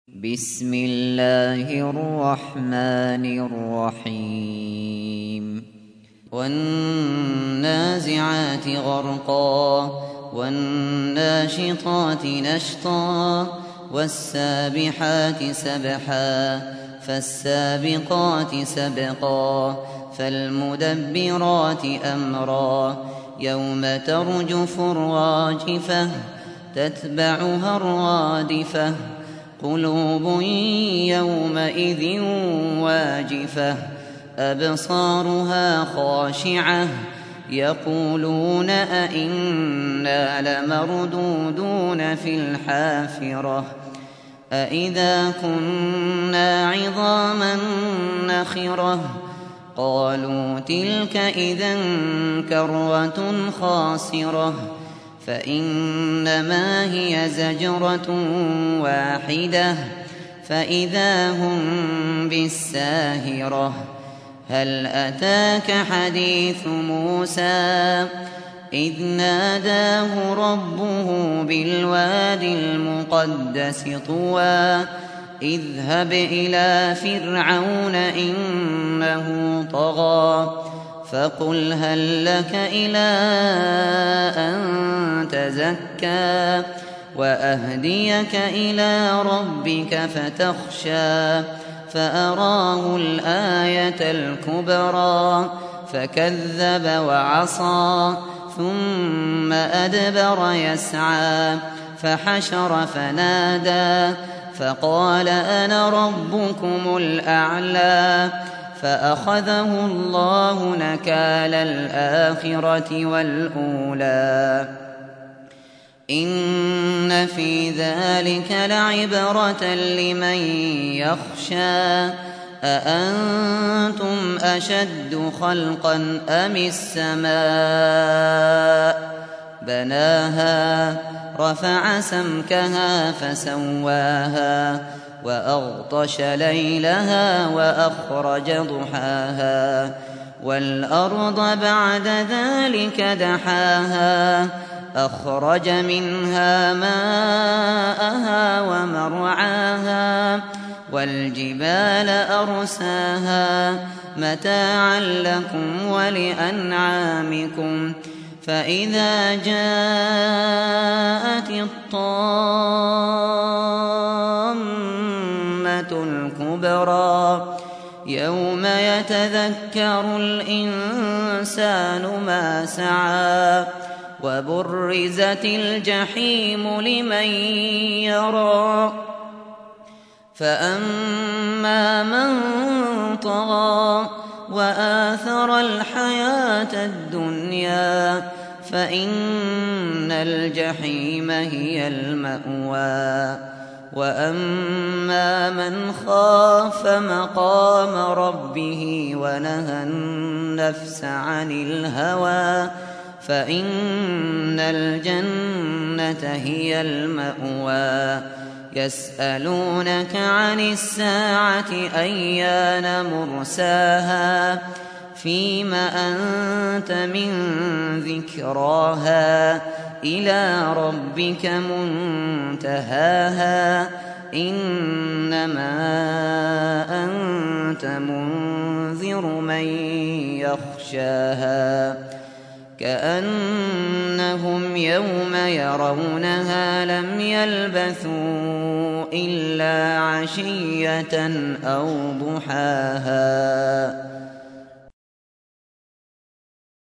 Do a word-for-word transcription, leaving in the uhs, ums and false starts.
بسم الله الرحمن الرحيم والنازعات غرقا والناشطات نشطا والسابحات سبحا فالسابقات سبقا فالمدبرات أمرا يوم ترجف الراجفة تتبعها الرادفة قلوب يومئذ واجفة أبصارها خاشعة يقولون أئنا لمردودون في الحافرة أئذا كنا عظاما نخرة قالوا تلك إذا كرة خاسرة فإنما هي زجرة واحدة فإذا هم بالساهرة هل أتاك حديث موسى إذ ناداه ربه بالواد المقدس طوى اذهب إلى فرعون إنه طغى فقل هل لك إلى أن تزكى وأهديك إلى ربك فتخشى فأراه الآية الكبرى فكذب وعصى ثم أدبر يسعى فحشر فنادى فقال أنا ربكم الأعلى فأخذه الله نكال الآخرة والأولى إن في ذلك لعبرة لمن يخشى أأنتم أشد خلقا أم السماء بناها رفع سمكها فسواها وأغطش ليلها وأخرج ضحاها والأرض بعد ذلك دحاها أخرج منها ماءها ومرعاها والجبال أرساها متاعا لكم ولأنعامكم فإذا جاءت الطامة الكبرى يوم يتذكر الإنسان ما سعى وبرزت الجحيم لمن يرى فأما من طغى وآثر الحياة الدنيا فإن الجحيم هي المأوى وأما من خاف مقام ربه ونهى النفس عن الهوى فإن الجنة هي المأوى يسألونك عن الساعة أيان مرساها فيم أنت من ذكراها إلى ربك منتهاها إنما أنت منذر من يخشاها كأنهم يوم يرونها لم يلبثوا إلا عشية أو ضحاها.